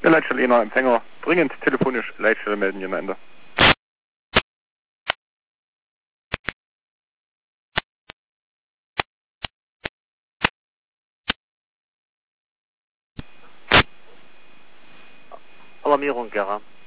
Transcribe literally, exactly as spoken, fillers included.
Der Leitstelle Ener Empfänger. Dringend telefonisch Leitstelle melden, hier am Ende. Alarmierung, Gera.